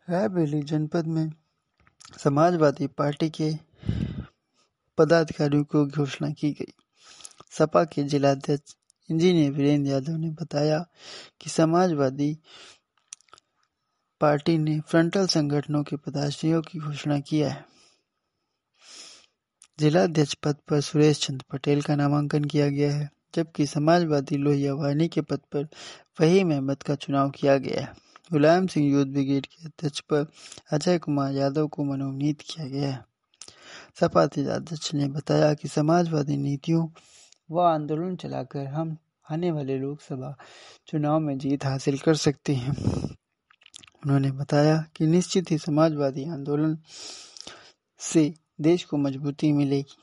रायबरेली जनपद में समाजवादी पार्टी के पदाधिकारियों को घोषणा की गई। सपा के जिलाध्यक्ष इंजीनियर वीरेंद्र यादव ने बताया कि समाजवादी पार्टी ने फ्रंटल संगठनों के पदाधिकारियों की घोषणा किया है। जिलाध्यक्ष पद पर सुरेश चंद्र पटेल का नामांकन किया गया है, जबकि समाजवादी लोहिया वाहिनी के पद पर फहीम अहमद का चुनाव किया गया है। मुलायम सिंह यूथ ब्रिगेड के अध्यक्ष पर अजय कुमार यादव को मनोनीत किया गया है। सपा जिलाध्यक्ष ने बताया कि समाजवादी नीतियों व आंदोलन चलाकर हम आने वाले लोकसभा चुनाव में जीत हासिल कर सकते हैं। उन्होंने बताया कि निश्चित ही समाजवादी आंदोलन से देश को मजबूती मिलेगी।